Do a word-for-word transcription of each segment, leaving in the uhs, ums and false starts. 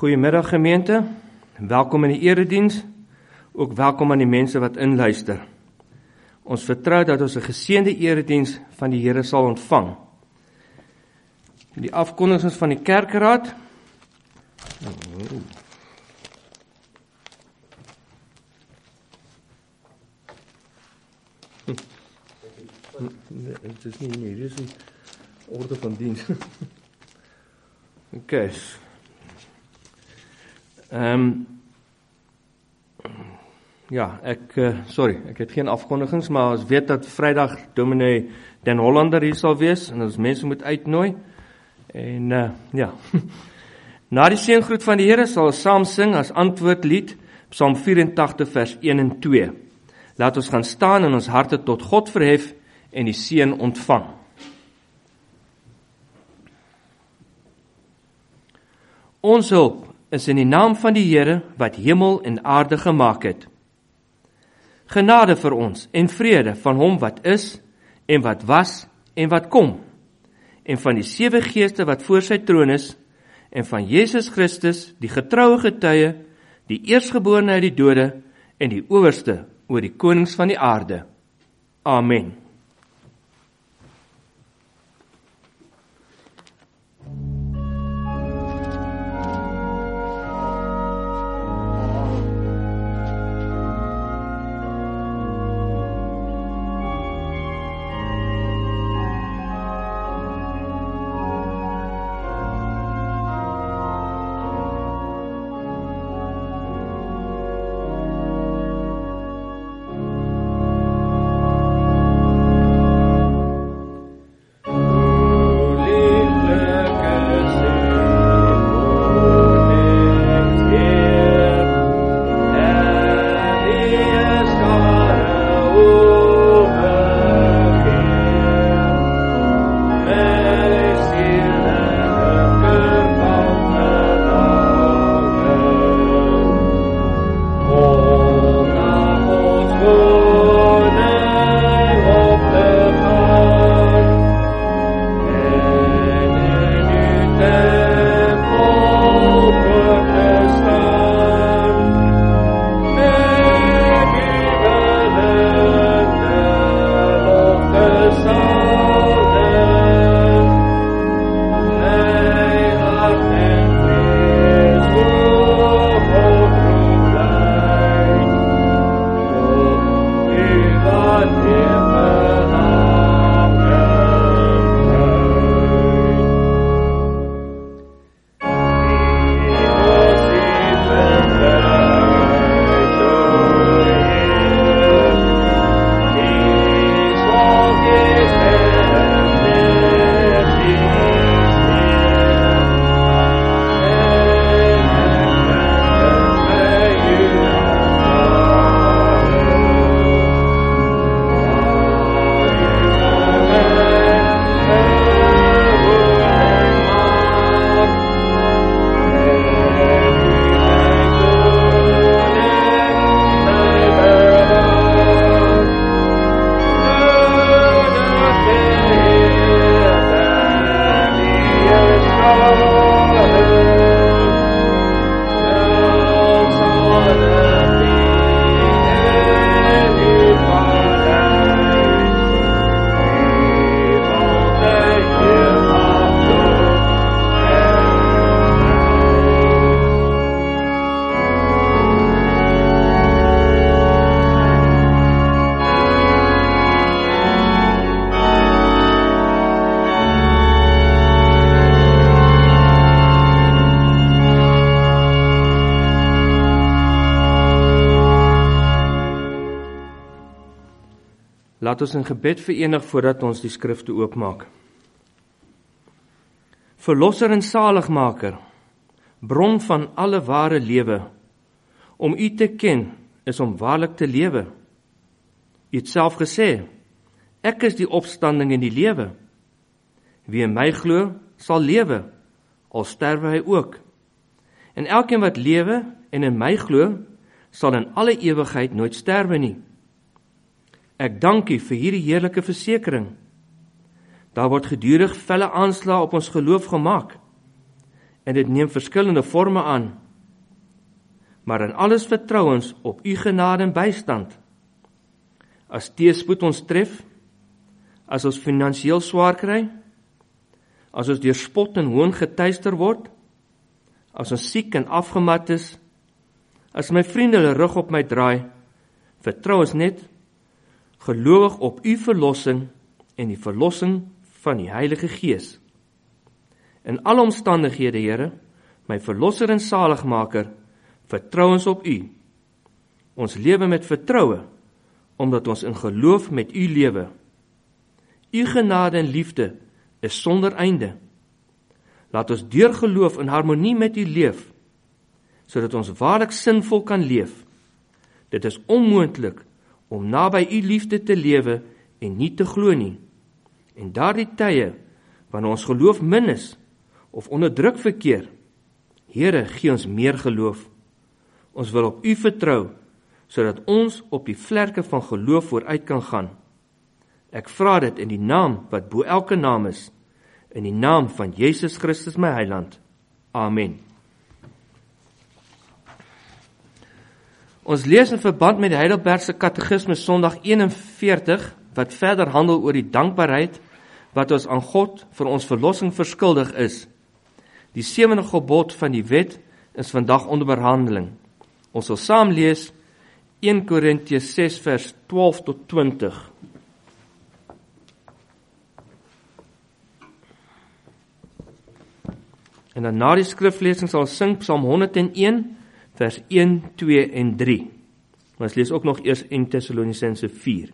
Goeiemiddag gemeente, welkom in die erediens, ook welkom aan die mense wat inluister. Ons vertrou dat ons 'n geseënde erediens van die Here sal ontvang. Die afkondigings van die kerkraad. Het is nie, nee, dit is die orde van diens. Oké. Um, ja, ek, uh, sorry, ek het geen afkondigings, maar ons weet dat Vrydag dominee Den Hollander hier sal wees, en ons mense moet uitnooi, en uh, ja, na die seëngroet van die Here sal ons saam sing as antwoordlied, Psalm vyf-en-tagtig vers een en twee. Laat ons gaan staan en ons harte tot God verhef, en die seën ontvang. Ons hulp is in die naam van die Here wat hemel en aarde gemaak het. Genade vir ons en vrede van hom wat is en wat was en wat kom, en van die sewe geeste wat voor sy troon is, en van Jesus Christus, die getroue getuie, die eerstgeborene uit die dode en die owerste oor die konings van die aarde. Amen. Laat ons in gebed verenig voordat ons die skrifte oopmaak. Verlosser en saligmaker, bron van alle ware lewe, om U te ken is om waarlik te lewe. U het self gesê, ek is die opstanding en die lewe. Wie in my glo, sal lewe, al sterwe hy ook. En elkeen wat lewe en in my glo, sal in alle ewigheid nooit sterwe nie. Ek dank U vir hierdie heerlike versekering. Daar word gedurig felle aanslae op ons geloof gemaak. en dit neem verskillende vorme aan. Maar in alles vertrou ons op u genade en bystand. As teëspoed ons tref, as ons finansiëel swaar kry, as ons deur spot en hoon getuister word, as ons siek en afgemat is, as my vriende hulle rug op my draai, vertrou ons net gelowig op u verlossing en die verlossing van die Heilige Gees. In alle omstandighede, Here, my verlosser en saligmaker, vertrou ons op u. Ons lewe met vertroue, omdat ons in geloof met u lewe. U genade en liefde is sonder einde. Laat ons deur geloof in harmonie met u leef, sodat ons waarlik sinvol kan leef. Dit is onmoontlik om naby u liefde te lewe en nie te glo nie. En daardie tye, wanneer ons geloof min is, of onder druk verkeer, Here, gee ons meer geloof. Ons wil op u vertrou, sodat ons op die vlerke van geloof vooruit kan gaan. Ek vra dit in die naam wat bo elke naam is, in die naam van Jesus Christus my Heiland. Amen. Ons lees in verband met die Heidelbergse Katekismes Sondag eenenveertig, wat verder handel oor die dankbaarheid wat ons aan God vir ons verlossing verskuldig is. Die sewende gebod van die wet is vandag onder behandeling. Ons sal saam lees eerste Korintiërs ses vers twaalf tot twintig. En dan na die skriflesing sal ons sing Psalm honderd en een vers een, twee en drie. Maar ons lees ook nog eers eerste Tessalonisense vier.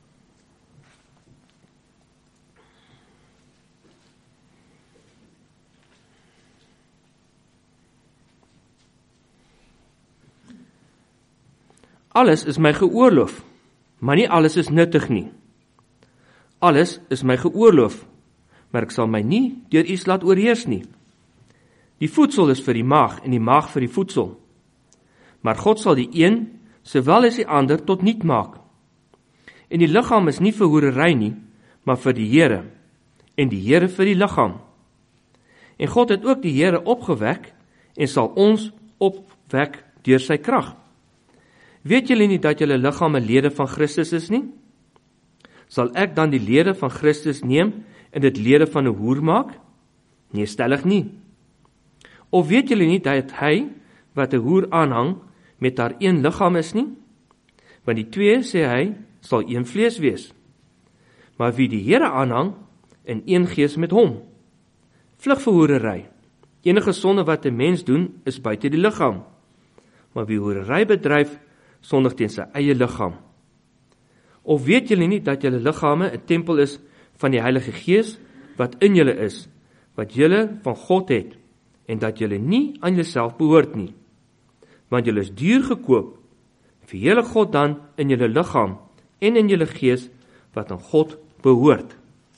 Alles is my geoorloof, maar nie alles is nuttig nie. Alles is my geoorloof, maar ek sal my nie deur iets laat oorheers nie. Die voedsel is vir die maag en die maag vir die voedsel. Maar God sal die een, sowel as die ander, tot niet maak. En die liggaam is nie vir hoerery nie, maar vir die Here, en die Here vir die liggaam. En God het ook die Here opgewek, en sal ons opwek deur sy krag. Weet julle nie dat julle liggame lede van Christus is nie? Sal ek dan die lede van Christus neem en dit lede van 'n hoer maak? Nee, stellig nie. Of weet julle nie dat hy wat 'n hoer aanhang met haar een liggaam is nie? Want die twee, sê hy, sal een vlees wees. Maar wie die Here aanhang, in een gees met hom. Vlug vir hoerery. Enige sonde wat 'n mens doen, is buite die liggaam. Maar wie hoerery bedryf, sondig teen sy eie liggaam. Of weet julle nie dat julle liggame 'n tempel is van die Heilige Gees wat in julle is, wat julle van God het, en dat julle nie aan julleself behoort nie. Want julle is duur gekoop, verheerlik God dan in julle liggaam en in julle gees wat aan God behoort.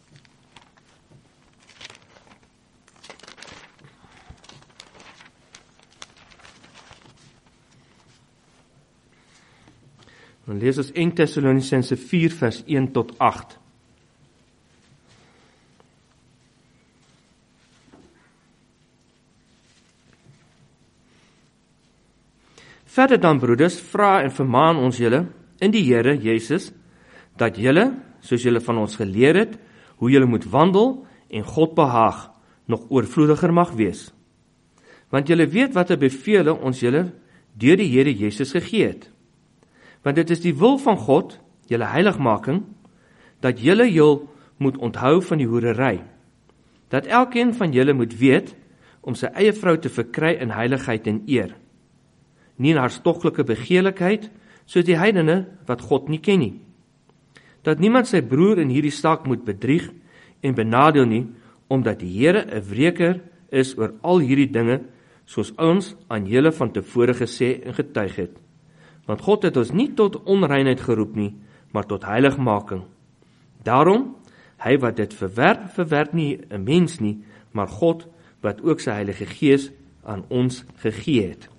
Dan lees ons eerste Tessalonisense vier vers een tot agt. Verder dan, broeders, vra en vermaan ons julle in die Here Jesus, dat julle, soos julle van ons geleer het, hoe julle moet wandel en God behaag, nog oorvloediger mag wees. Want julle weet wat 'n bevele ons julle deur die Here Jesus gegee het. Want dit is die wil van God, julle heiligmaking, dat julle jul moet onthou van die hoerery, dat elkeen van julle moet weet om sy eie vrou te verkry in heiligheid en eer, nie in hartstochtelike begeerlikheid, soos die heidene wat God nie ken nie, dat niemand sy broer in hierdie saak moet bedrieg en benadeel nie, omdat die Here 'n wreker is oor al hierdie dinge, soos ons aan julle van tevore gesê en getuig het. Want God het ons nie tot onreinheid geroep nie, maar tot heiligmaking. Daarom, hy wat dit verwerp, verwerp nie 'n mens nie, maar God wat ook sy Heilige Gees aan ons gegee het.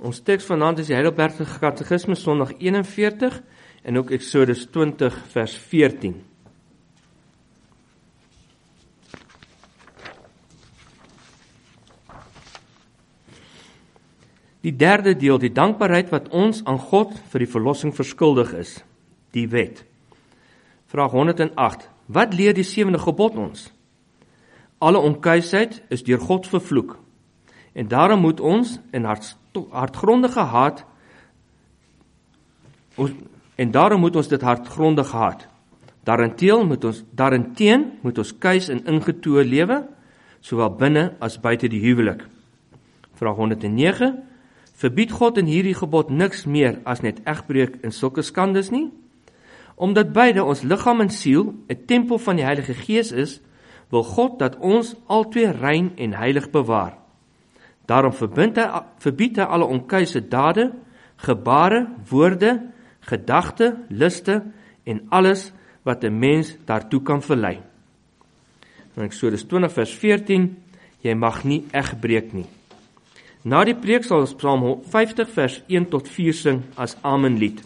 Ons teks vanaand is die Heidelbergse Katekismes Sondag eenenveertig en ook Exodus twintig vers veertien. Die derde deel, die dankbaarheid wat ons aan God vir die verlossing verskuldig is, die wet. Vraag honderdagt, wat leer die sewende gebod ons? Alle onkuisheid is deur God vervloek, en daarom moet ons in hart, hartgrondige haat, en daarom moet ons dit hartgrondig haat. Daarenteen moet ons, daarenteen moet ons kuis en ingetoe lewe, sowel binne as buite die huwelik. Vraag honderdnege, verbied God in hierdie gebod niks meer as net egbreek en sulke skandes nie? Omdat beide ons liggaam en siel 'n tempel van die Heilige Gees is, wil God dat ons altwee rein en heilig bewaar. Daarom verbind hy, verbied hy alle onkuise dade, gebare, woorde, gedagte, liste en alles wat 'n mens daartoe kan verlei. In Exodus twintig vers veertien, jy mag nie egbreek nie. Na die preek sal ons Psalm vyftig vers een tot vier sing as Amenlied.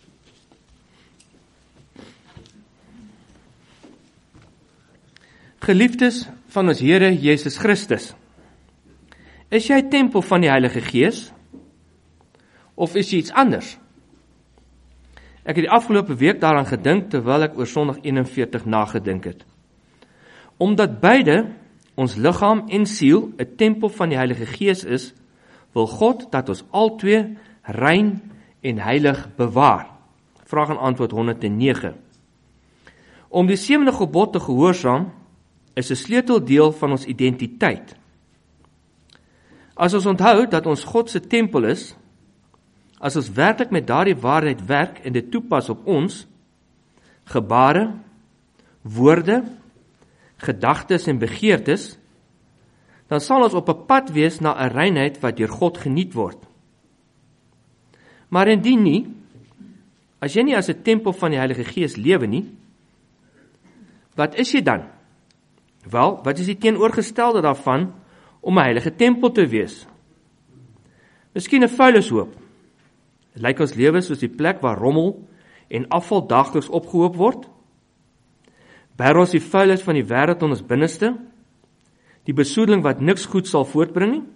Geliefdes van ons Here Jesus Christus, is jy tempel van die Heilige Gees, of is jy iets anders? Ek het die afgelope week daaraan gedink, terwyl ek oor Sondag eenenveertig nagedink het. Omdat beide, ons liggaam en siel, 'n tempel van die Heilige Gees is, wil God dat ons altwee rein en heilig bewaar. Vraag en antwoord honderdnege. Om die sewende gebod te gehoorsaam, is 'n sleuteldeel van ons identiteit. As ons onthou dat ons God se tempel is, as ons werklik met daardie waarheid werk en dit toepas op ons, gebare, woorde, gedagtes en begeertes, dan sal ons op 'n pad wees na 'n reinheid wat deur God geniet word. Maar indien nie, as jy nie as 'n tempel van die Heilige Gees lewe nie, wat is jy dan? Wel, wat is die teenoorgestelde daarvan om 'n heilige tempel te wees? Miskien 'n vuilnishoop. Dit lyk ons lewe soos die plek waar rommel en afval daagliks opgehoop word. Bær ons die vuilnis van die wêreld in ons binneste, die besoedeling wat niks goed sal voortbring nie?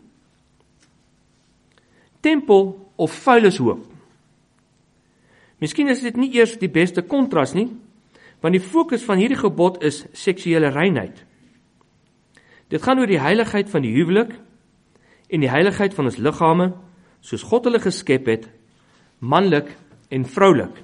Tempel of vuilnishoop? Miskien is dit nie eers die beste kontras nie, want die fokus van hierdie gebod is seksuele reinheid. Dit gaan oor die heiligheid van die huwelik en die heiligheid van ons liggame, soos God hulle geskep het, manlik en vroulik.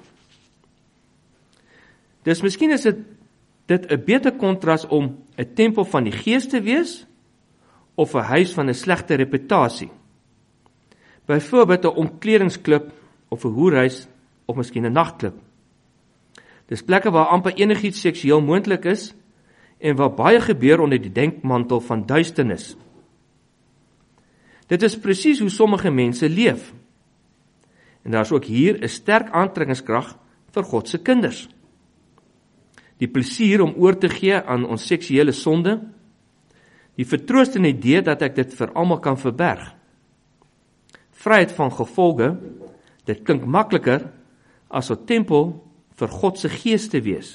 Dus miskien is dit dit 'n beter kontras om 'n tempel van die Gees te wees, of 'n huis van 'n slegte reputasie. Byvoorbeeld 'n omkledingsklub, of 'n hoerhuis, of miskien 'n nagklub. Dis plekke waar amper enigiets seksueel moontlik is, en waar baie gebeur onder die denkmantel van duisternis. Dit is presies hoe sommige mense leef. En daar is ook hier 'n sterk aantrekkingskrag vir God se kinders. Die plesier om oor te gee aan ons seksuele sonde, die vertroostende idee dat ek dit vir almal kan verberg. Vryheid van gevolge, dit klink makliker as 'n tempel vir God se Gees te wees.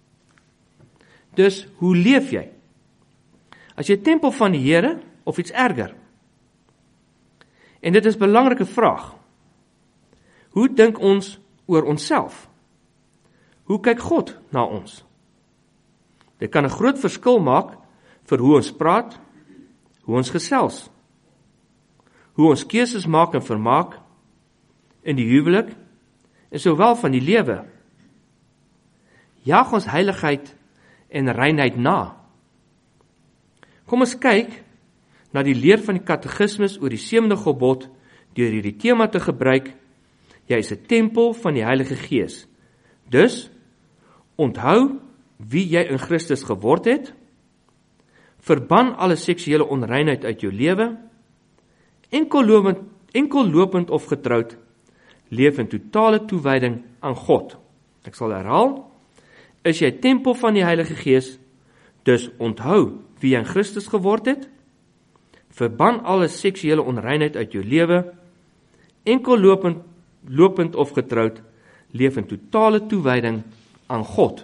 Dus, hoe leef jy? As jy tempel van die Here, of iets erger? En dit is 'n belangrike vraag. Hoe dink ons oor onsself? Hoe kyk God na ons? Dit kan 'n groot verskil maak vir hoe ons praat, hoe ons gesels, hoe ons keuses maak en vermaak, in die huwelik, en sowel van die lewe. Jaag ons heiligheid en reinheid na. Kom ons kyk na die leer van die katekismes oor die sewende gebod, deur hierdie tema te gebruik, jy is 'n tempel van die Heilige Gees. Dus, onthou wie jy in Christus geword het, verban alle seksuele onreinheid uit jou lewe, enkel lopend, enkel lopend of getroud, leef in totale toewyding aan God. Ek sal herhaal, is jy tempel van die Heilige Gees, dus onthou wie jy in Christus geword het, verban alle seksuele onreinheid uit jou lewe, enkel lopend, lopend of getroud, leef in totale toewyding aan God.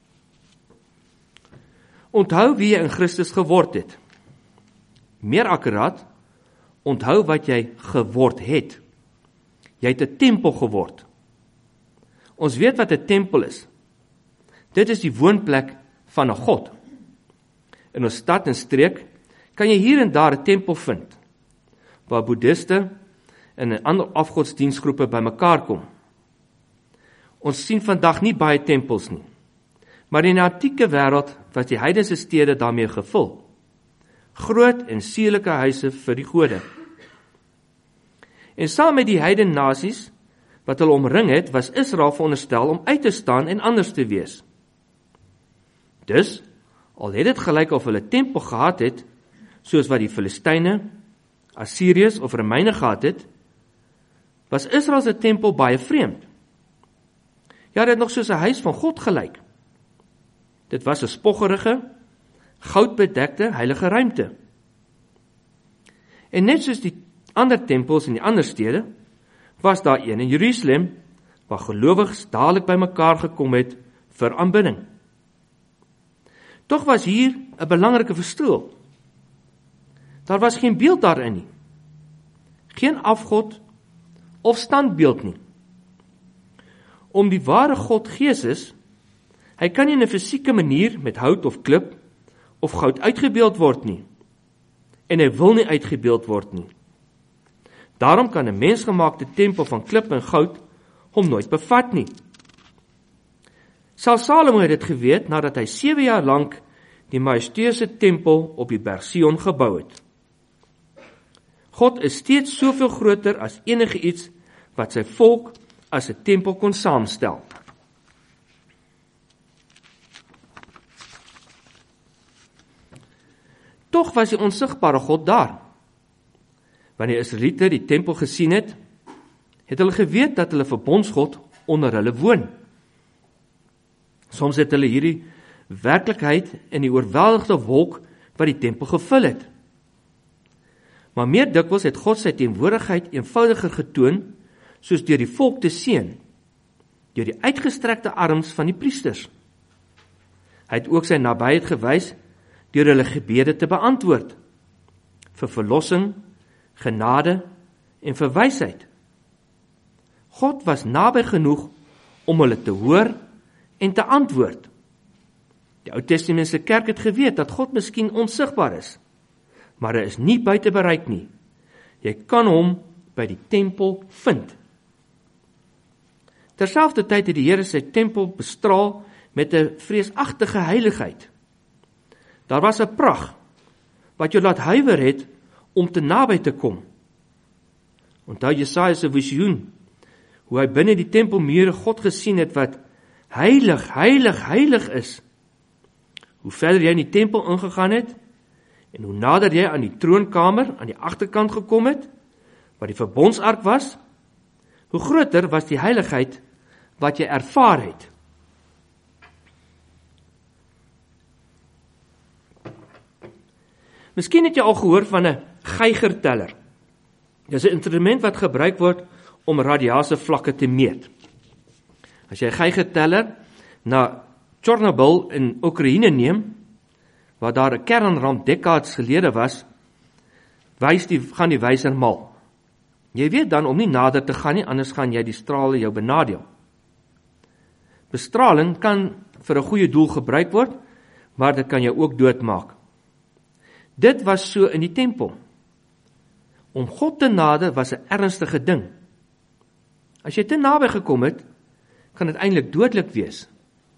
Onthou wie jy in Christus geword het. Meer akkuraat, onthou wat jy geword het. Jy het 'n tempel geword. Ons weet wat 'n tempel is. Dit is die woonplek van 'n God. In ons stad en streek kan jy hier en daar 'n tempel vind, waar boeddhiste en ander afgodsdiensgroepe bymekaar kom. Ons sien vandag nie baie tempels nie, maar in die antieke wêreld was die heidense stede daarmee gevul. Groot en sierlike huise vir die gode. En saam met die heidene nasies wat hulle omring het, was Israel veronderstel om uit te staan en anders te wees. Dus, al het dit gelyk of hulle tempel gehad het, soos wat die Filistyne, Assiriërs of Romeine gehad het, was Israel se tempel baie vreemd. Ja, dit het nog soos 'n huis van God gelyk. Dit was 'n spoggerige, goudbedekte heilige ruimte. En net soos die ander tempels in die ander stede, was daar een in Jerusalem, waar gelowiges dadelik bymekaar gekom het vir aanbidding. Tog was hier 'n belangrike verskil. Daar was geen beeld daarin nie. Geen afgod of standbeeld nie. Om die ware God Gees is, hy kan nie in 'n fisieke manier met hout of klip of goud uitgebeeld word nie. En hy wil nie uitgebeeld word nie. Daarom kan 'n mensgemaakte tempel van klip en goud hom nooit bevat nie. Selfs Salomo het dit geweet nadat hy sewe jaar lank die majesteuse tempel op die berg Sion gebou het. God is steeds soveel groter as enige iets wat sy volk as 'n tempel kon saamstel. Tog was die onsigbare God daar. Wanneer Israeliete die tempel gesien het, het hulle geweet dat hulle verbondsgod onder hulle woon. Soms het hulle hierdie werklikheid in die oorweldigende wolk wat die tempel gevul het. Maar meer dikwels het God sy teenwoordigheid eenvoudiger getoon, soos deur die volk te seën, deur die uitgestrekte arms van die priesters. Hy het ook sy nabyheid gewys deur hulle gebede te beantwoord, vir verlossing, genade en vir wysheid. God was naby genoeg om hulle te hoor en te antwoord. Die Ou Testamentse kerk het geweet dat God miskien onsigbaar is, maar hy is nie buite bereik nie. Jy kan hom by die tempel vind. Terselfdertyd het die Here sy tempel bestraal met 'n vreesagtige heiligheid. Daar was 'n pragt wat jou laat huiwer het om te naby te kom. Onthou Jesaja se visioen, hoe hy binne die tempelmure God gesien het wat heilig, heilig, heilig is. Hoe verder jy in die tempel ingegaan het, en hoe nader jy aan die troonkamer aan die agterkant gekom het, waar die verbondsark was, hoe groter was die heiligheid wat jy ervaar het. Miskien het jy al gehoor van 'n geigerteller. Dit is 'n instrument wat gebruik word om radiasie vlakke te meet. As jy 'n geigerteller na Chernobyl in Oekraïne neem, waar daar 'n kernramp dekades gelede was, wys die, gaan die wyser mal. Jy weet dan om nie nader te gaan nie, anders gaan jy die strale jou benadeel. Bestraling kan vir 'n goeie doel gebruik word, maar dit kan jou ook doodmaak. Dit was so in die tempel. Om God te nader was 'n ernstige ding. As jy te naby gekom het, kan dit eintlik dodelik wees.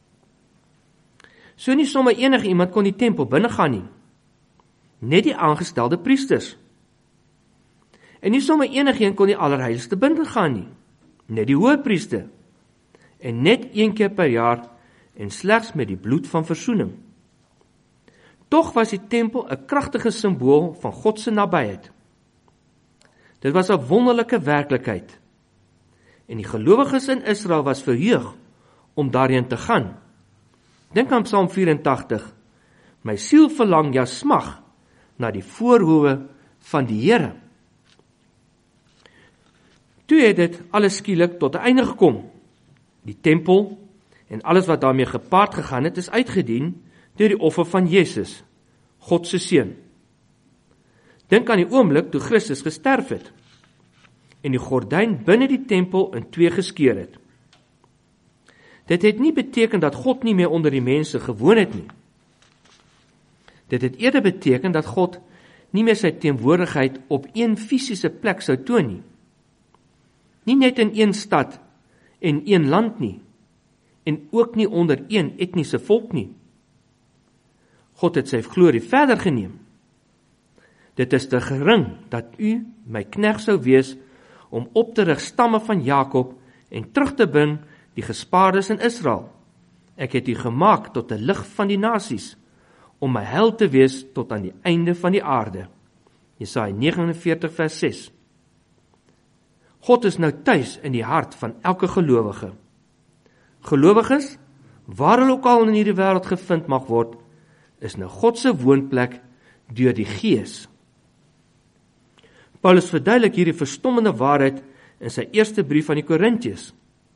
So nie sommer enige iemand kon die tempel binnegaan nie. Net die aangestelde priesters. En nie sommer enigeen kon die allerheiligste binnegaan nie. Net die hoëpriester. En net een keer per jaar en slegs met die bloed van versoening. Tog was die tempel 'n kragtige simbool van God se nabyheid. Dit was 'n wonderlike werklikheid. En die gelowiges in Israel was verheug om daarheen te gaan. Dink aan Psalm vyerentagtig. My siel verlang, ja smag, na die voorhoewe van die Here. Toe het dit alles skielik tot 'n einde gekom. Die tempel en alles wat daarmee gepaard gegaan het, is uitgedien deur die offer van Jesus, God se seun. Dink aan die oomblik toe Christus gesterf het en die gordyn binne die tempel in twee geskeur het. Dit het nie beteken dat God nie meer onder die mense gewoon het nie. Dit het eerder beteken dat God nie meer sy teenwoordigheid op een fisiese plek sou toon nie. Nie net in een stad en een land nie, en ook nie onder een etniese volk nie. God het sy glorie verder geneem. Dit is te gering dat u my knegt sou wees om op te rig stamme van Jakob en terug te bring die gespaardes in Israel. Ek het u gemaak tot 'n lig van die nasies, om my heil te wees tot aan die einde van die aarde. Jesaja vyf nege veertig vers ses. God is nou tuis in die hart van elke gelowige. Gelowiges, waar hulle ook al in hierdie wêreld gevind mag word, is nou God se woonplek deur die Gees. Paulus verduidelik hierdie verstommende waarheid in sy eerste brief aan die Korintiërs.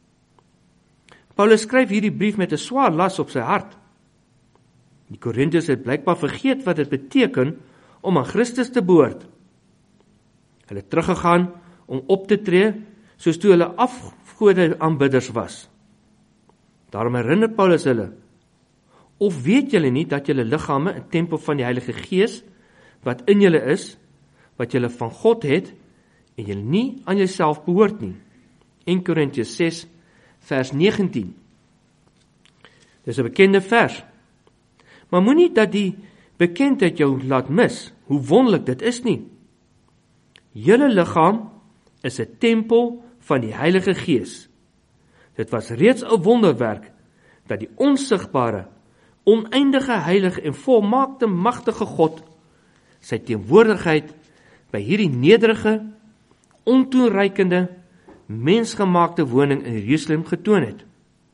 Paulus skryf hierdie brief met 'n swaar las op sy hart. Die Korintiërs het blykbaar vergeet wat dit beteken om aan Christus te behoort. Hulle het teruggegaan om op te tree soos toe hulle afgode aanbidders was. Daarom herinner Paulus hulle, of weet julle nie dat julle liggame 'n tempel van die Heilige Gees wat in julle is, wat julle van God het en julle nie aan jouself behoort nie. Eerste Korintiërs ses vers negentien. Dis 'n bekende vers. Maar moenie dat die bekendheid jou laat mis, hoe wonderlik dit is nie. Julle liggaam is 'n tempel van die Heilige Gees. Dit was reeds 'n wonderwerk dat die onsigbare, oneindige, heilige en volmaakte magtige God sy teenwoordigheid by hierdie nederige, ontoereikende, mensgemaakte woning in Jerusalem getoon het.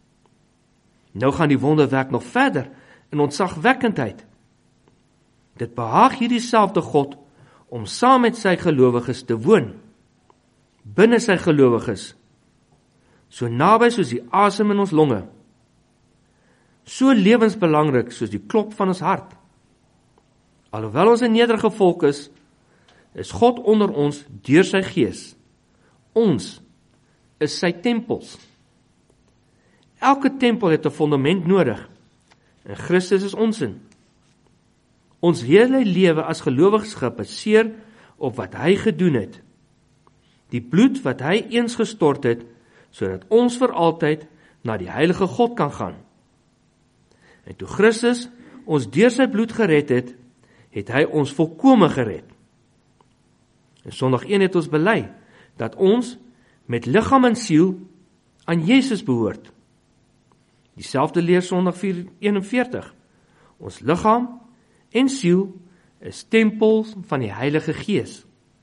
Nou gaan die wonderwerk nog verder in ontzagwekkendheid. Dit behaag hierdie selfde God om saam met sy gelowiges te woon, binne sy gelowiges, so naby soos die asem in ons longe, so lewensbelangrik soos die klop van ons hart. Alhoewel ons 'n nederige volk is, is God onder ons deur sy Gees. Ons is sy tempels. Elke tempel het 'n fondament nodig, en Christus is ons in. Ons hele lewe as gelowiges gebaseer op wat hy gedoen het. Die bloed wat hy eens gestort het, sodat ons vir altyd na die heilige God kan gaan. En toe Christus ons deur sy bloed gered het, het hy ons volkome gered. In Sondag een het ons bely dat ons met liggaam en siel aan Jesus behoort. Dieselfde leer Sondag vier eenenveertig. Ons liggaam en siel is tempels van die Heilige Gees.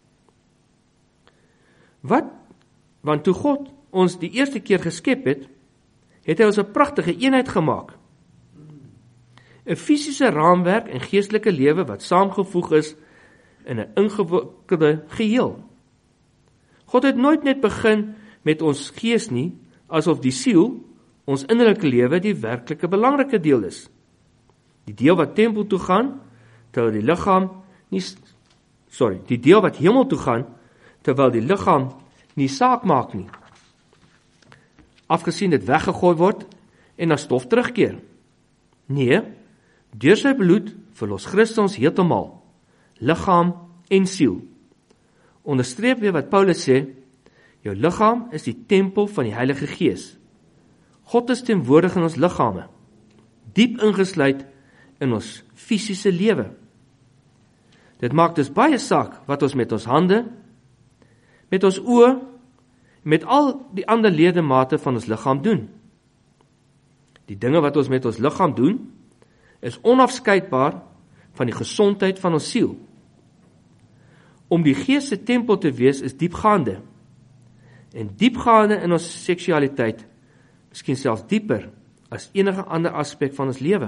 Wat? Want toe God ons die eerste keer geskep het, het hy ons 'n pragtige eenheid gemaak. 'n Fisiese raamwerk en geestelike lewe wat saamgevoeg is in 'n ingewikkelde geheel. God het nooit net begin met ons gees nie, asof die siel, ons innerlike lewe, die werklike belangrike deel is. Die deel wat tempel toe gaan, terwyl die liggaam nie, sorry, die deel wat hemel toe gaan, terwyl die liggaam nie saak maak nie. Afgesien dit weggegooi word en na stof terugkeer. Nee, deur sy bloed verlos Christus ons heeltemal, liggaam en siel. Onderstreep weer wat Paulus sê, jou liggaam is die tempel van die Heilige Gees. God is teenwoordig in ons liggame, diep ingesluit in ons fisiese lewe. Dit maak dus baie saak wat ons met ons hande, met ons oë, met al die ander ledemate van ons liggaam doen. Die dinge wat ons met ons liggaam doen, is onafskeidbaar van die gesondheid van ons siel. Om die Gees se tempel te wees is diepgaande, en diepgaande in ons seksualiteit, miskien selfs dieper as enige ander aspek van ons lewe.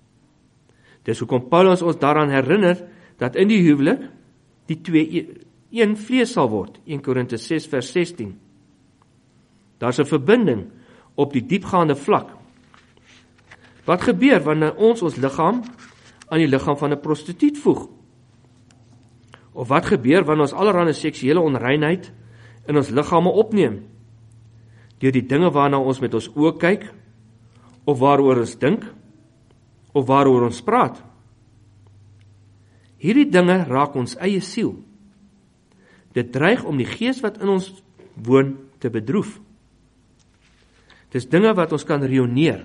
Dis hoekom Paulus ons daaraan herinner dat in die huwelik die twee een vlees sal word, een Korintiërs ses vers sestien. Daar's 'n verbinding op die diepgaande vlak. Wat gebeur wanneer ons ons liggaam aan die liggaam van 'n prostituut voeg? Of wat gebeur wanneer ons allerlei seksuele onreinheid in ons liggame opneem? Deur die dinge waarna ons met ons oë kyk, of waaroor ons dink, of waaroor ons praat. Hierdie dinge raak ons eie siel. Dit dreig om die gees wat in ons woon te bedroef. Dis dinge wat ons kan rioneer.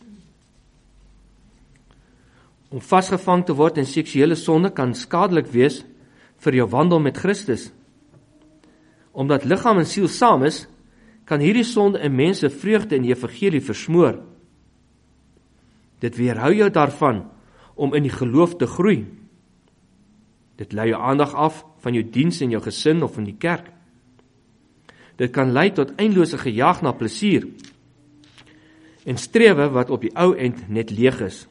Om vasgevang te word in seksuele sonde kan skadelik wees vir jou wandel met Christus. Omdat liggaam en siel saam is, kan hierdie sonde 'n mens se vreugde in die evangelie versmoor. Dit weerhou jou daarvan om in die geloof te groei. Dit lei jou aandag af van jou diens in jou gesin of in die kerk. Dit kan lei tot eindelose gejaag na plesier en strewe wat op die ou end net leeg is.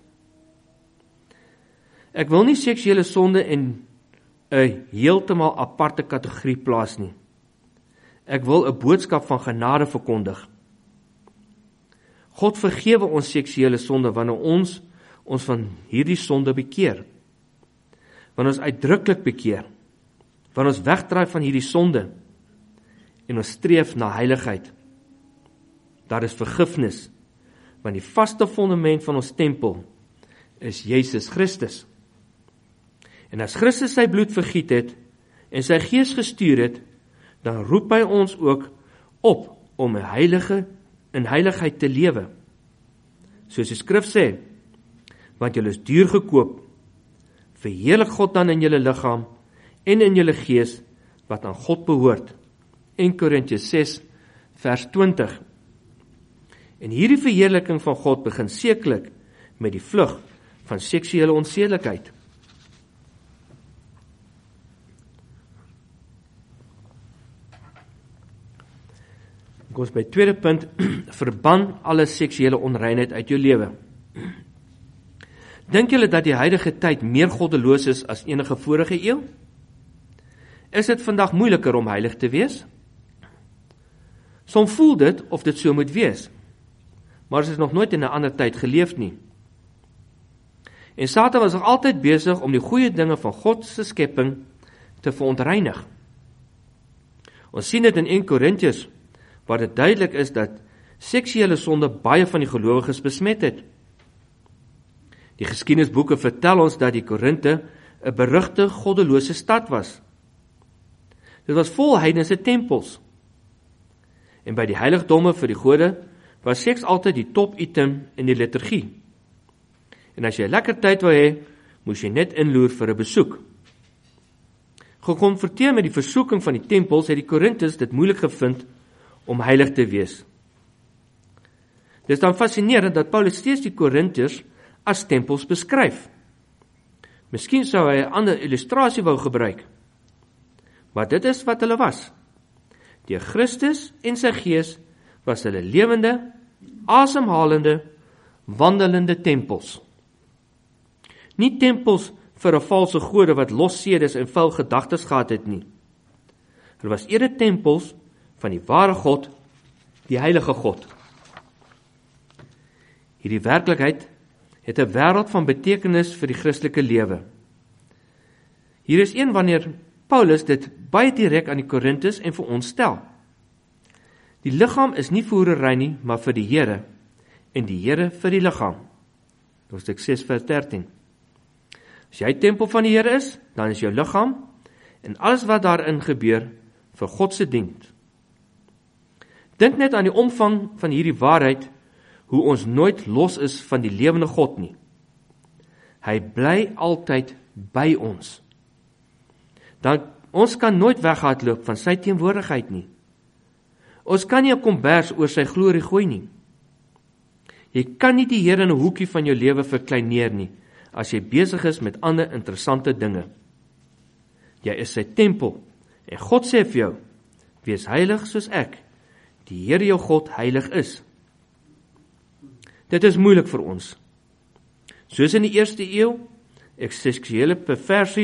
Ek wil nie seksuele sonde in 'n heeltemal aparte kategorie plaas nie. Ek wil 'n boodskap van genade verkondig. God vergewe ons seksuele sonde wanneer ons ons van hierdie sonde bekeer. Wanneer ons uitdruklik bekeer. Wanneer ons wegdraai van hierdie sonde en ons streef na heiligheid. Daar is vergifnis, want die vaste fundament van ons tempel is Jesus Christus. En as Christus sy bloed vergiet het en sy gees gestuur het, dan roep hy ons ook op om 'n heilige in heiligheid te lewe. Soos die skrif sê, want julle is duur gekoop, verheerlik God dan in julle liggaam en in julle gees wat aan God behoort. een Korintiërs ses vers twintig. En hierdie verheerliking van God begin sekerlik met die vlug van seksuele onsedelikheid. Ek ons by tweede punt, verban alle seksuele onreinheid uit jou lewe. Dink julle dat die huidige tyd meer goddeloos is as enige vorige eeu? Is dit vandag moeiliker om heilig te wees? Soms voel dit of dit so moet wees, maar ons het nog nooit in 'n ander tyd geleef nie. En Satan was nog altyd besig om die goeie dinge van God se skepping te verontreinig. Ons sien dit in een Korintiërs, waar dit duidelik is dat seksuele sonde baie van die gelowiges besmet het. Die geskiedenisboeke vertel ons dat die Korinte 'n berugte goddelose stad was. Dit was vol heidense tempels. En by die heiligdomme vir die gode was seks altyd die top item in die liturgie. En as jy 'n lekker tyd wou hê, moes jy net inloer vir 'n besoek. Gekonfronteer met die versoeking van die tempels, het die Korintiërs dit moeilik gevind om heilig te wees. Dit is dan fascinerend dat Paulus steeds die Korintiërs as tempels beskryf. Miskien sou hy 'n ander illustrasie wou gebruik, maar dit is wat hulle was. Deur Christus en sy gees was hulle lewende, asemhalende, wandelende tempels. Nie tempels vir 'n valse gode wat los sedes en vuil gedagtes gehad het nie. Hulle was eerder tempels van die ware God, die heilige God. Hierdie werklikheid het 'n wêreld van betekenis vir die Christelike lewe. Hier is een wanneer Paulus dit baie direk aan die Korintiërs en vir ons stel. Die liggaam is nie vir hoerery nie, maar vir die Here, en die Here vir die liggaam. Hoofstuk ses vers dertien. As jy tempel van die Here is, dan is jou liggaam en alles wat daarin gebeur vir God se diens. Dink net aan die omvang van hierdie waarheid, hoe ons nooit los is van die lewende God nie. Hy bly altyd by ons. Dan, ons kan nooit weghardloop van sy teenwoordigheid nie. Ons kan nie 'n kombers oor sy glorie gooi nie. Jy kan nie die Here in 'n hoekie van jou lewe verkleineer nie, as jy besig is met ander interessante dinge. Jy is sy tempel, en God sê vir jou, wees heilig soos ek, die Here jou God heilig is. Dit is moeilik vir ons. Soos in die eerste eeu, ek seksuele perversie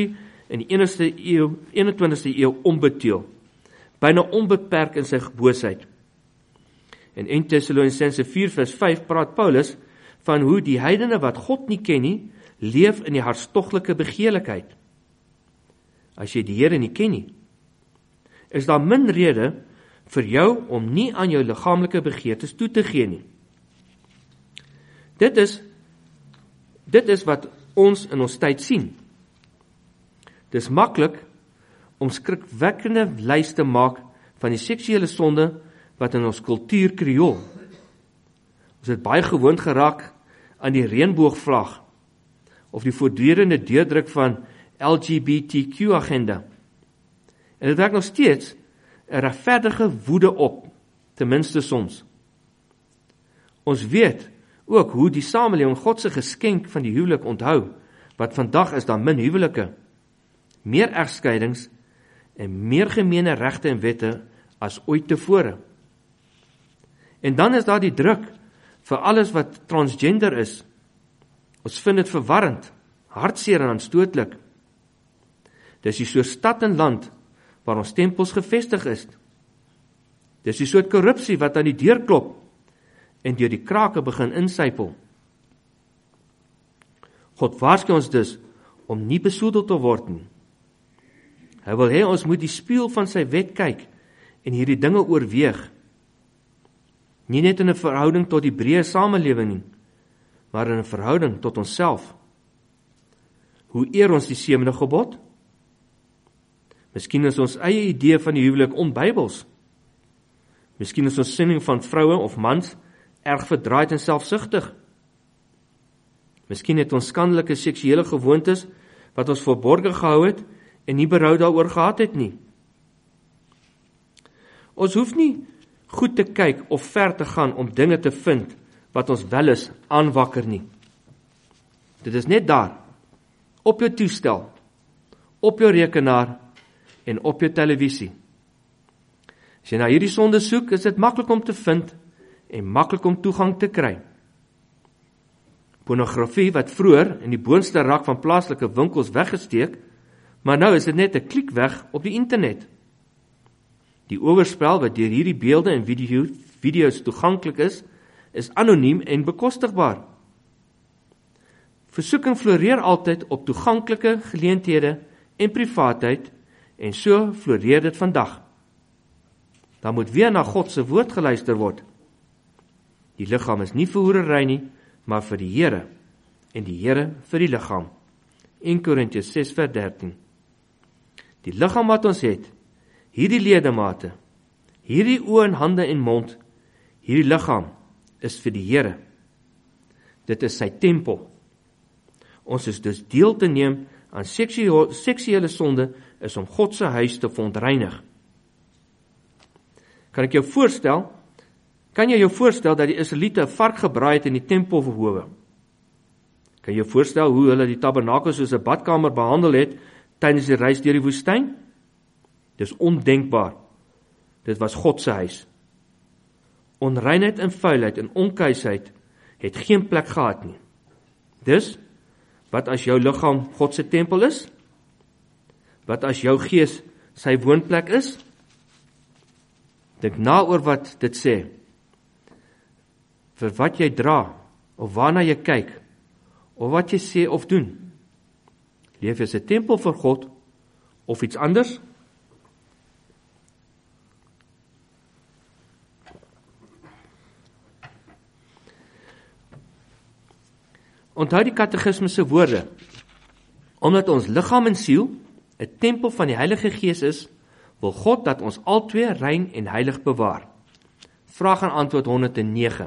in die enigste eeu, eenentwintigste eeu onbeteel, byna onbeperk in sy boosheid. In Eerste Tessalonisense vier vers vyf praat Paulus van hoe die heidene wat God nie ken nie, leef in die hartstoglike begeerlikheid. As jy die Here nie ken nie, is daar min rede vir jou om nie aan jou liggaamlike begeertes toe te gee nie. Dit is, dit is wat ons in ons tyd sien. Dit is maklik om skrikwekkende lys te maak van die seksuele sonde wat in ons kultuur kriool. Ons het baie gewoond geraak aan die reënboogvlag of die voortdurende deurdruk van L G B T Q agenda. En dit wek nog steeds 'n regverdige woede op, ten minste soms. Ons weet ook hoe die samelewing God se geskenk van die huwelik onthou, wat vandag is daar min huwelike, meer egskeidings en meer gemene regte en wette as ooit tevore. En dan is daar die druk vir alles wat transgender is. Ons vind dit verwarrend, hartseer en aanstootlik. Dis die soort stad en land waar ons tempels gevestig is. Dis die soort korrupsie wat aan die deur klop en deur die krake begin insypel. God waarsku ons dus om nie besoedel te word nie. Hy wil hê ons moet die spieël van sy wet kyk en hierdie dinge oorweeg. Nie net in 'n verhouding tot die breë samelewing nie, maar in 'n verhouding tot onsself. Hoe eer ons die sewende gebod? Miskien is ons eie idee van die huwelik onbybels. Miskien is ons siening van vroue of mans erg verdraaid en selfsugtig. Miskien het ons skandelike seksuele gewoontes wat ons verborge gehou het en nie berou daaroor gehad het nie. Ons hoef nie goed te kyk of ver te gaan om dinge te vind wat ons wel is aanwakker nie. Dit is net daar, op jou toestel, op jou rekenaar en op jou televisie. As jy na hierdie sonde soek, is dit maklik om te vind en maklik om toegang te kry. Pornografie wat vroeër in die boonste rak van plaaslike winkels weggesteek, maar nou is dit net 'n klik weg op die internet. Die oorspel wat deur hierdie beelde en video, video's toeganklik is, is anoniem en bekostigbaar. Versoeking floreer altyd op toeganklike geleenthede en privaatheid, en so floreer dit vandag. Daar moet weer na God se woord geluister word. Die liggaam is nie vir hoerery nie, maar vir die Here, en die Here vir die liggaam. Eerste Korintiërs ses vers dertien. Die liggaam wat ons het, hierdie ledemate, hierdie oë en hande en mond, hierdie liggaam is vir die Here. Dit is sy tempel. Ons is dus deel te neem aan seksuele, seksuele sonde is om God se huis te verontreinig. Kan ek jou voorstel, kan jy jou voorstel dat die Israeliete 'n vark gebraai het in die tempel verhowe? Kan jy jou voorstel hoe hulle die tabernakel soos 'n badkamer behandel het tydens die reis deur die woestyn? Dis ondenkbaar. Dit was God se huis. Onreinheid en vuilheid en onkuisheid het geen plek gehad nie. Dus, wat as jou liggaam God se tempel is? Wat as jou gees sy woonplek is? Dink na oor wat dit sê. Vir wat jy dra, of waarna jy kyk, of wat jy sê of doen. Leef jy as 'n tempel vir God, of iets anders? Onthou die katekismus se woorde. Omdat ons liggaam en siel 'n tempel van die Heilige Gees is, wil God dat ons albei rein en heilig bewaar. Vraag en antwoord honderdnege.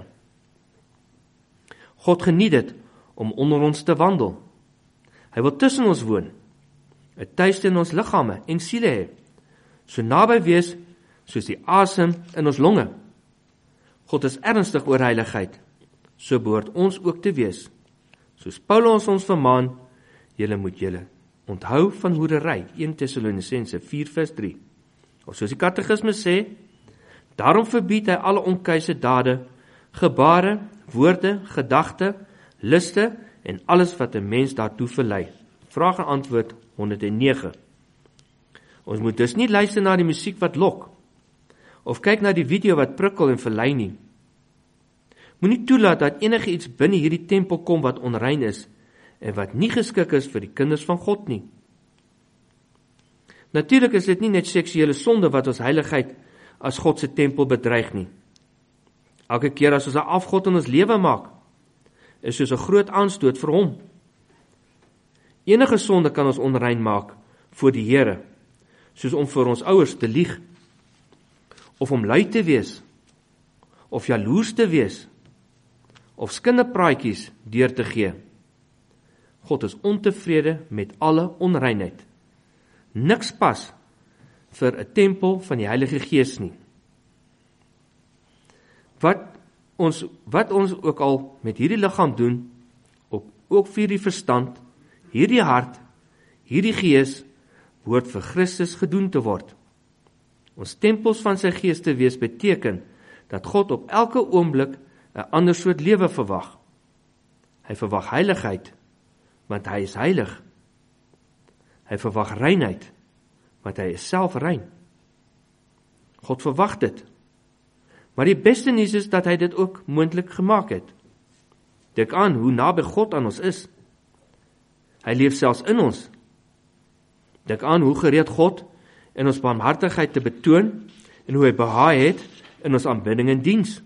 God geniet dit om onder ons te wandel. Hy wil tussen ons woon, 'n tuiste in ons liggame en siele hê, so naby wees soos die asem in ons longe. God is ernstig oor heiligheid, so behoort ons ook te wees. Soos Paulus ons vermaan, julle moet julle onthou van hoerery, Eerste Tessalonisense vier vers drie. Of soos die katekismus sê, daarom verbied hy alle onkuise dade, gebare, woorde, gedagte, liste en alles wat 'n mens daartoe verlei. Vraag en antwoord honderd en nege. Ons moet dus nie luister na die musiek wat lok, of kyk na die video wat prikkel en verlei nie. Moenie toelaat dat enige iets binne hierdie tempel kom wat onrein is, en wat nie geskik is vir die kinders van God nie. Natuurlik is dit nie net seksuele sonde wat ons heiligheid as God se tempel bedreig nie. Elke keer as ons 'n afgod in ons lewe maak, is soos 'n groot aanstoot vir hom. Enige sonde kan ons onrein maak voor die Here, soos om vir ons ouers te lieg, of om lui te wees, of jaloers te wees, of skinderpraatjies deur te gee. God is ontevrede met alle onreinheid. Niks pas vir 'n tempel van die Heilige Gees nie. Wat ons, wat ons ook al met hierdie liggaam doen, op, ook vir die verstand, hierdie hart, hierdie gees, behoort vir Christus gedoen te word. Ons tempels van sy gees te wees beteken, dat God op elke oomblik 'n ander soort lewe verwag. Hy verwag heiligheid, want hy is heilig. Hy verwag reinheid, want hy is self rein. God verwag dit. Maar die beste nuus is dat hy dit ook moontlik gemaak het. Dink aan hoe naby God aan ons is. Hy leef selfs in ons. Dink aan hoe gereed God in ons barmhartigheid te betoon en hoe hy behaag het in ons aanbidding en diens.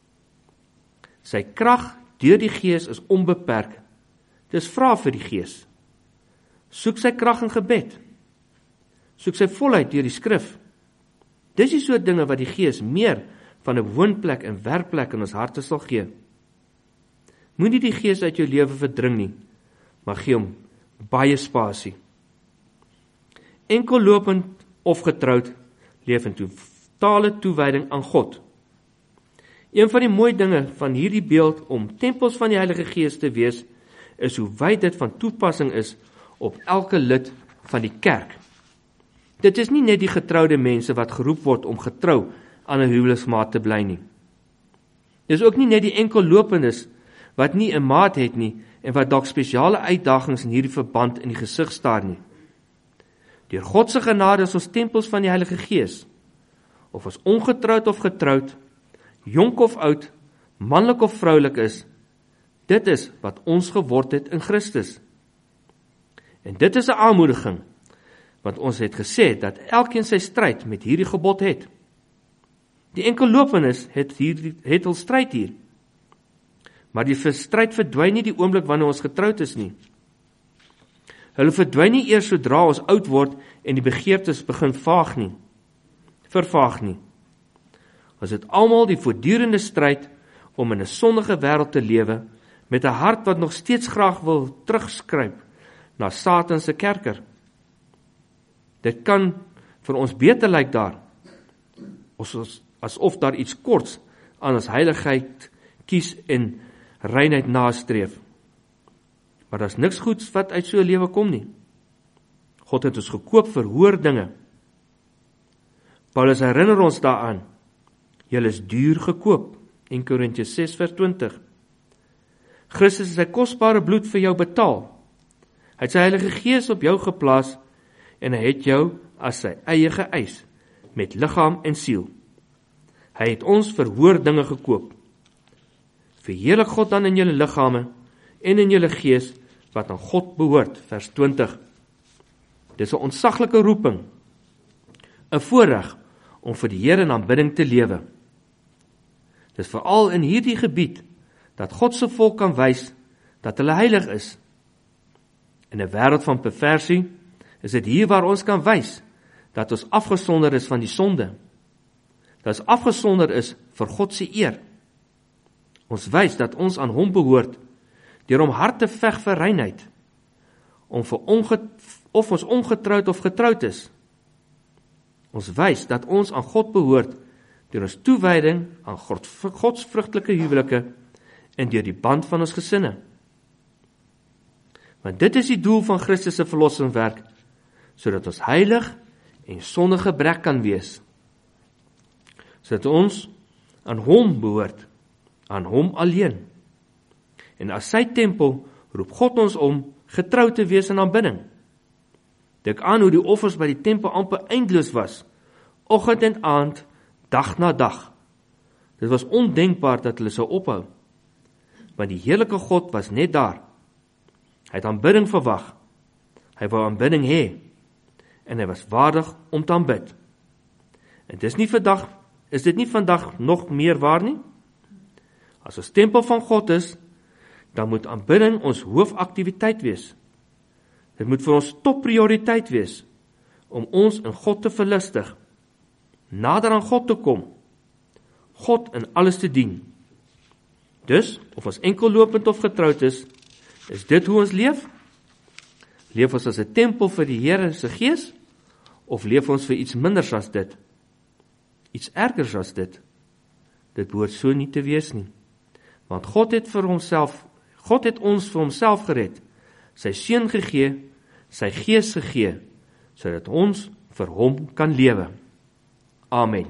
Sy krag deur die Gees is onbeperk. Dis vra vir die Gees. Soek sy krag in gebed. Soek sy volheid deur die skrif. Dis die soort dinge wat die Gees meer van 'n woonplek en werkplek in ons harte sal gee. Moenie die Gees uit jou lewe verdring nie, maar gee hom baie spasie. Enkel lopend of getroud leef in totale toewyding aan God. Een van die mooi dinge van hierdie beeld om tempels van die Heilige Gees te wees, is hoe wyd dit van toepassing is op elke lid van die kerk. Dit is nie net die getroude mense wat geroep word om getrou aan 'n huweliksmaat te bly nie. Dit is ook nie net die enkellopendes wat nie 'n maat het nie en wat dalk spesiale uitdagings in hierdie verband in die gesig staar nie. Deur God se genade is ons tempels van die Heilige Gees, of ons ongetroud of getroud, jonk of oud, manlik of vroulik is, dit is wat ons geword het in Christus. En dit is 'n aanmoediging, want ons het gesê dat elkeen sy stryd met hierdie gebod het. Die enkellopenes het, hier, het al stryd hier, maar die stryd verdwyn nie die oomblik wanneer ons getroud is nie. Hulle verdwyn nie eers sodra ons oud word en die begeertes begin vaag nie, vervaag nie. Ons het almal die voortdurende stryd om in 'n sondige wêreld te lewe, met 'n hart wat nog steeds graag wil terugskryp na Satan se kerker. Dit kan vir ons beter lyk daar, asof daar iets korts aan ons heiligheid kies en reinheid nastreef. Maar daar's niks goeds wat uit so 'n lewe kom nie. God het ons gekoop vir hoër dinge. Paulus herinner ons daaraan, julle is duur gekoop, Eerste Korintiërs ses vers twintig. Christus het sy kosbare bloed vir jou betaal. Hy het sy Heilige Gees op jou geplaas en hy het jou as sy eie geëis, met liggaam en siel. Hy het ons vir hoër dinge gekoop. Verheerlik God dan in julle liggame en in julle gees wat aan God behoort, vers twintig. Dis 'n ontsaglike roeping, 'n voorreg om vir die Here in aanbidding te lewe. Dis veral in hierdie gebied dat God se volk kan wys dat hulle heilig is. In 'n wêreld van perversie is dit hier waar ons kan wys dat ons afgesonder is van die sonde. Dat ons afgesonder is vir God se eer. Ons wys dat ons aan hom behoort deur om hard te veg vir reinheid, om vir onget, of ons ongetroud of getroud is. Ons wys dat ons aan God behoort deur ons toewyding aan God, godsvrugtelike huwelike en deur die band van ons gesinne. Want dit is die doel van Christus se verlossingswerk, sodat ons heilig en sonder gebrek kan wees. Sodat ons aan hom behoort, aan hom alleen. En as sy tempel roep God ons om getrou te wees in aanbidding. Dink aan hoe die offers by die tempel amper eindeloos was, oggend en aand, dag na dag. Dit was ondenkbaar dat hulle sou ophou, want die heerlike God was net daar. Hy het aanbidding verwag, hy wou aanbidding hê, en hy was waardig om te aanbid. En dis nie vandag, is dit nie vandag nog meer waar nie? As ons tempel van God is, dan moet aanbidding ons hoofaktiwiteit wees. Dit moet vir ons topprioriteit wees, om ons in God te verlustig, nader aan God te kom, God in alles te dien. Dus, of ons enkellopend of getroud is, is dit hoe ons leef? Leef ons as 'n tempel vir die Here se Gees, of leef ons vir iets minders as dit? Iets ergers as dit? Dit behoort so nie te wees nie. Want God het vir homself, God het ons vir homself gered, sy seun gegee, sy Gees gegee, sodat ons vir hom kan lewe. Amen.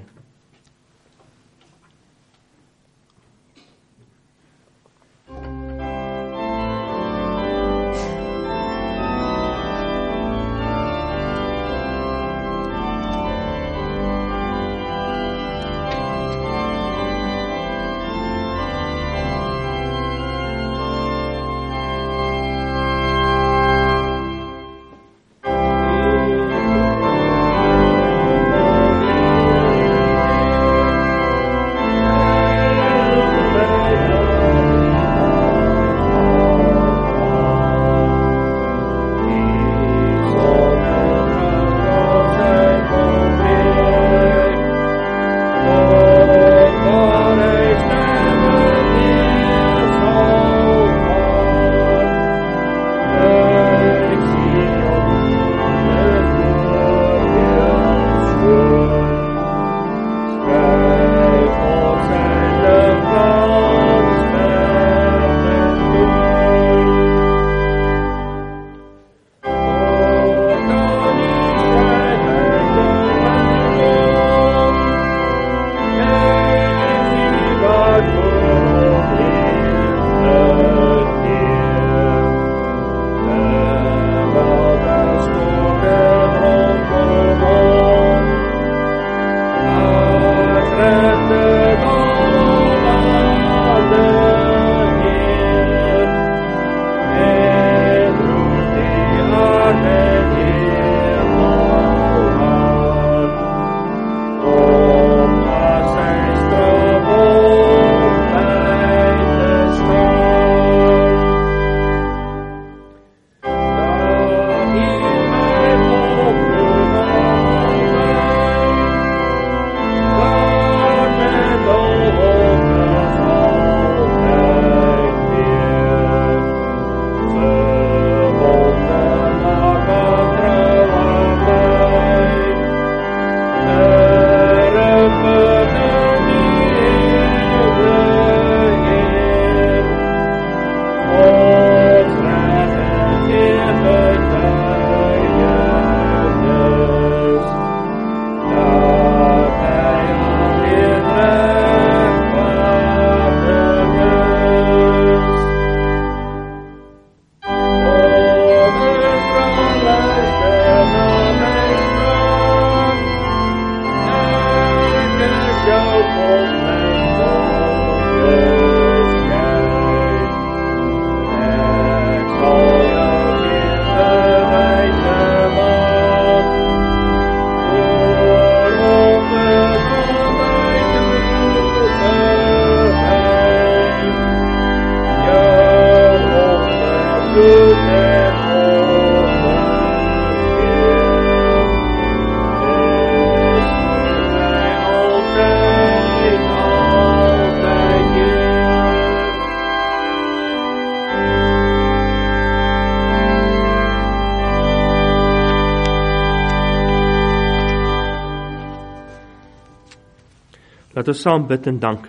Laat ons saam bid en dank.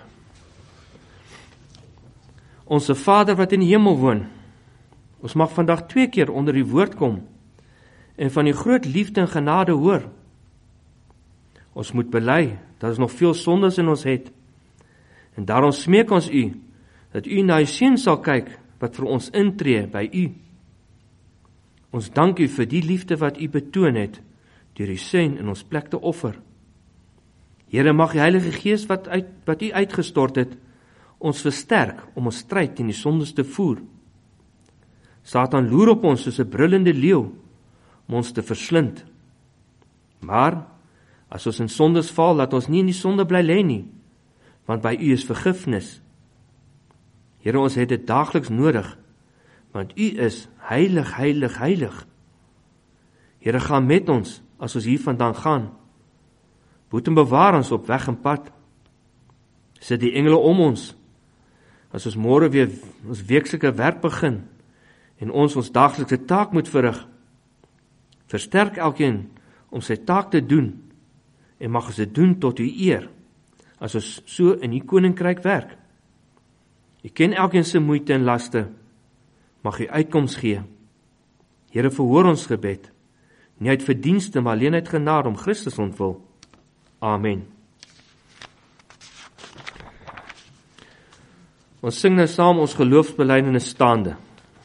Onse Vader wat in die hemel woon, ons mag vandag twee keer onder die woord kom en van die groot liefde en genade hoor. Ons moet bely dat ons nog veel sondes in ons het, en daarom smeek ons U, dat U na U seun sal kyk, wat vir ons intree by U. Ons dank U vir die liefde wat U betoon het, deur U seun in ons plek te offer. Here, mag die Heilige Gees wat, uit, wat U uitgestort het, ons versterk om ons stryd teen die sondes te voer. Satan loer op ons soos 'n brullende leeu, om ons te verslind. Maar, as ons in sondes val, laat ons nie in die sonde bly lê nie, want by U is vergifnis. Here, ons het dit daagliks nodig, want U is heilig, heilig, heilig. Here, gaan met ons, as ons hiervandaan gaan. Boet en bewaar ons op weg en pad. Sit die engele om ons, as ons môre weer ons weeklikse werk begin, en ons ons daaglikse taak moet verrig. Versterk elkeen om sy taak te doen, en mag ons dit doen tot U eer, as ons so in U koninkryk werk. U ken elkeen se moeite en laste, mag U uitkoms gee. Here, verhoor ons gebed, nie uit verdienste, maar alleen uit genade om Christus ontwil. Amen. Ons sing nou saam ons geloofsbelijdenis staande.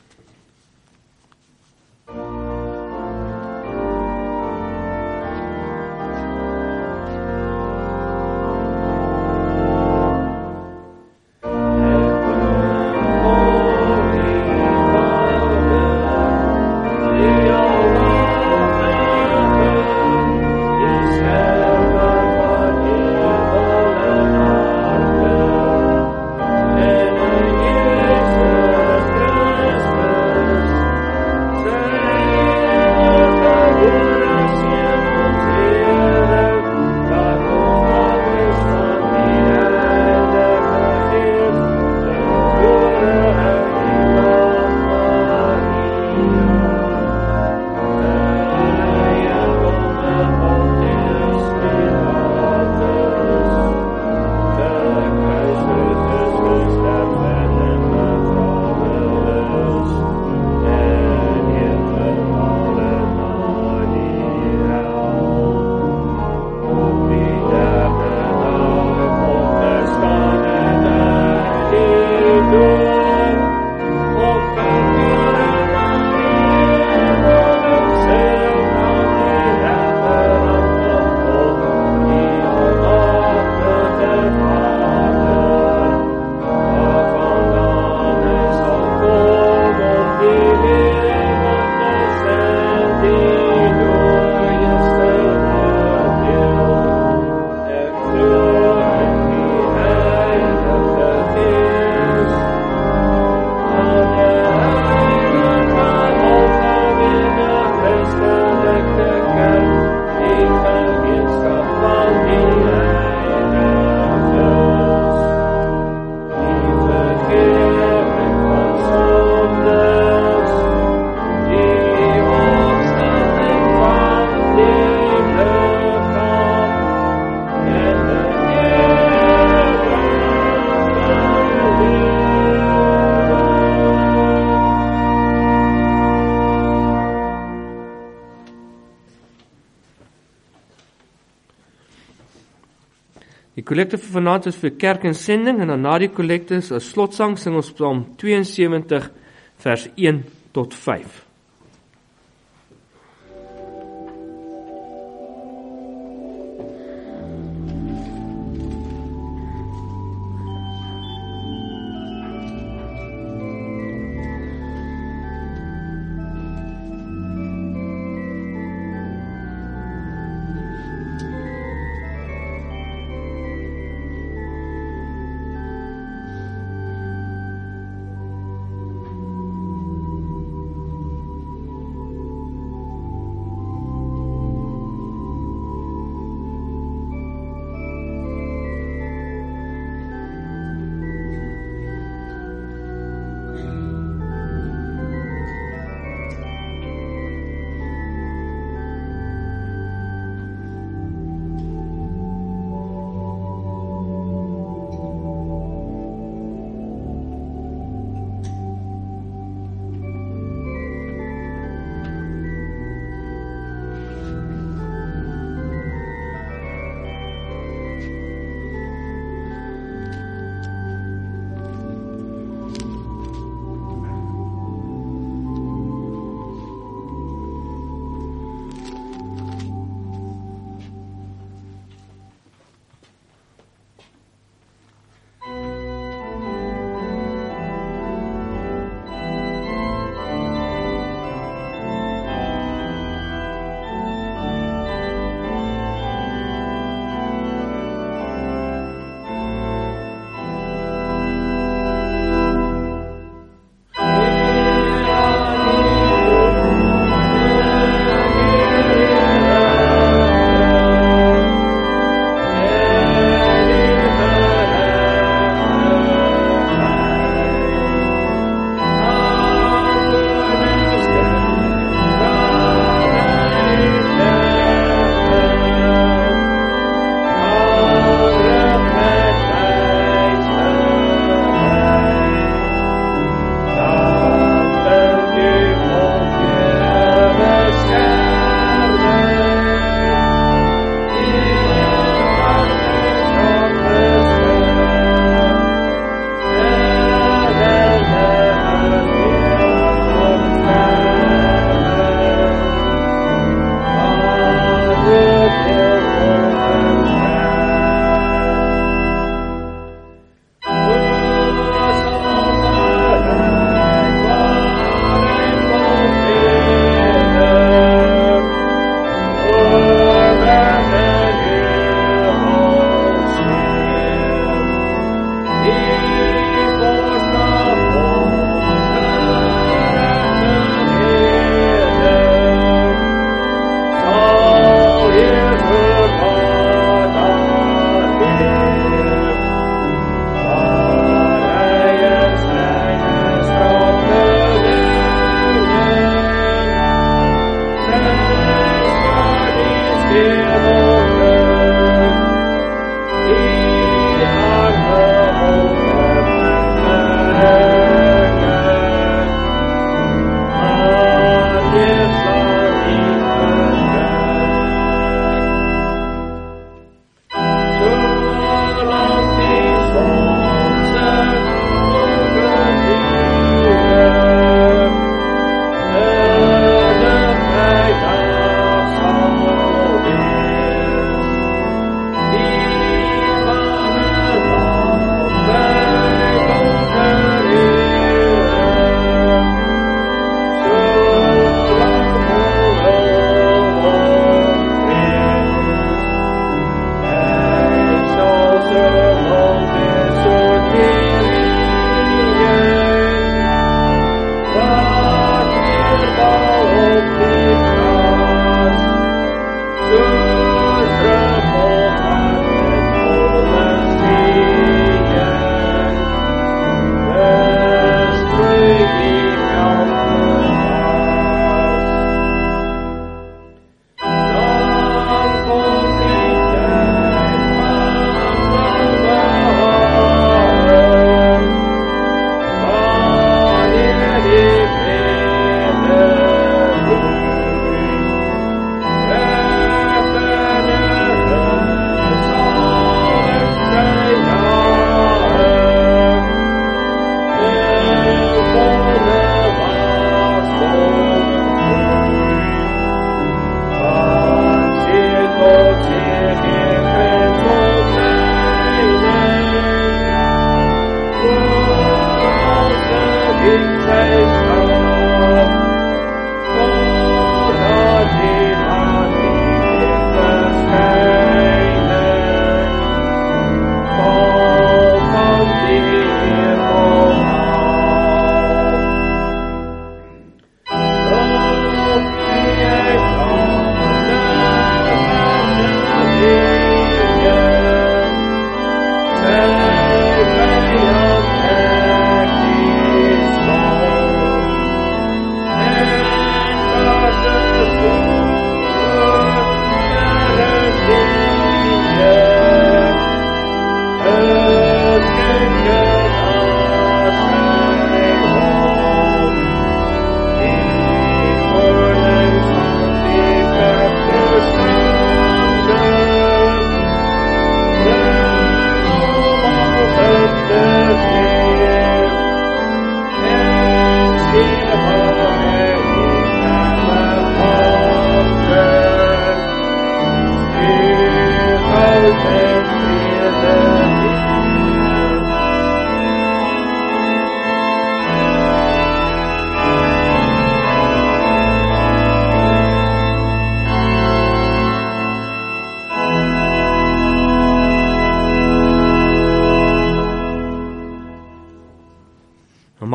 Die kollekte vir vanaand is vir kerk en sending, en dan na die kollekte as slotsang sing ons Psalm tweeënsewentig vers een tot vyf.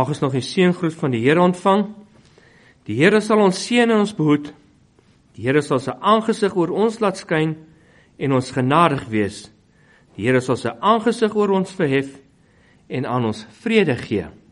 Mag ons nog die seëngroet van die Here ontvang. Die Here sal ons seën en ons behoed. Die Here sal sy aangesig oor ons laat skyn en ons genadig wees. Die Here sal sy aangesig oor ons verhef en aan ons vrede gee.